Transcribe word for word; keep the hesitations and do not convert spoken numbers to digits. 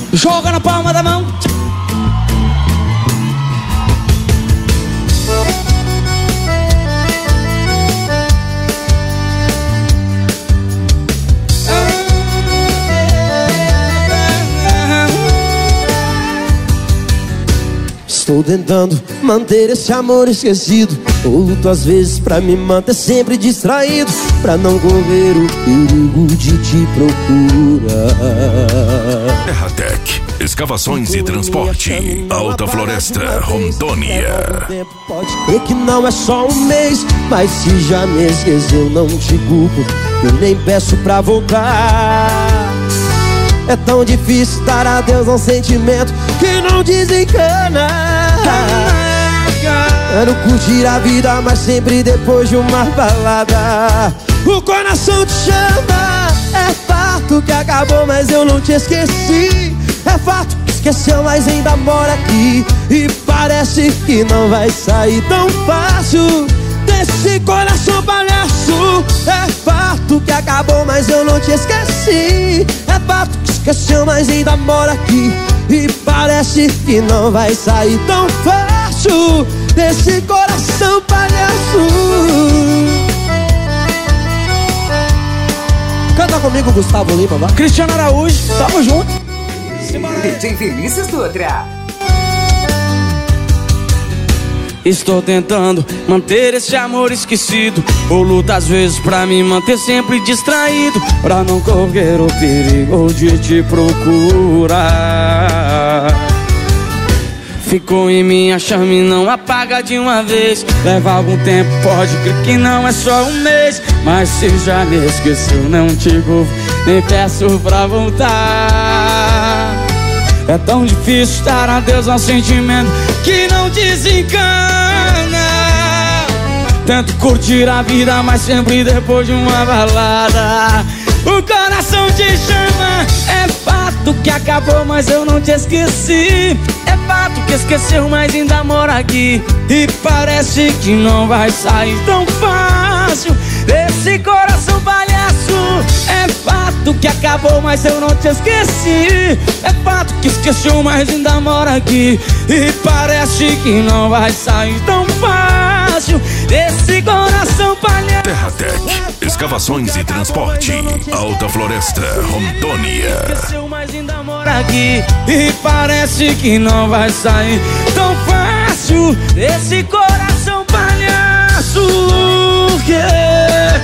Joga na palma da mão. Estou tentando manter esse amor esquecido. Eu luto às vezes pra me manter sempre distraído, pra não correr o perigo de te procurar. Terratec, escavações e transporte, Alta Floresta, Rondônia. Pode crer que não é só um mês, mas se já me esqueceu não te culpo, eu nem peço pra voltar. É tão difícil dar adeus a um sentimento que não desencana. Quero curtir a vida, mas sempre depois de uma balada. O coração te chama. É fato que acabou, mas eu não te esqueci. É fato que esqueceu, mas ainda mora aqui. E parece que não vai sair tão fácil desse coração palhaço. É fato que acabou, mas eu não te esqueci. É fato que esqueceu, mas ainda mora aqui. E parece que não vai sair tão fácil desse coração palhaço. Canta comigo, Gustavo Lima, vai. Cristiano Araújo, tamo junto. D J Vinícius Dutra. Estou tentando manter esse amor esquecido. Eu luto às vezes pra me manter sempre distraído, pra não correr o perigo de te procurar. Ficou em minha chama e não apaga de uma vez. Leva algum tempo, pode crer que não é só um mês, mas se já me esqueceu não te culpo, nem peço pra voltar. É tão difícil dar adeus a um sentimento que não desencana. Tento curtir a vida, mas sempre depois de uma balada. O coração te chama. É fato que acabou, mas eu não te esqueci. É fato que esqueceu, mas ainda mora aqui. E parece que não vai sair tão fácil desse coração palhaço. É fato que acabou, mas eu não te esqueci. É fato que esqueceu, mas ainda mora aqui. E parece que não vai sair tão fácil desse coração palhaço. Terratec, escavações e transporte, Alta Floresta, Rondônia. Esqueceu, mas ainda mora aqui. E parece que não vai sair tão fácil desse coração palhaço. Yeah.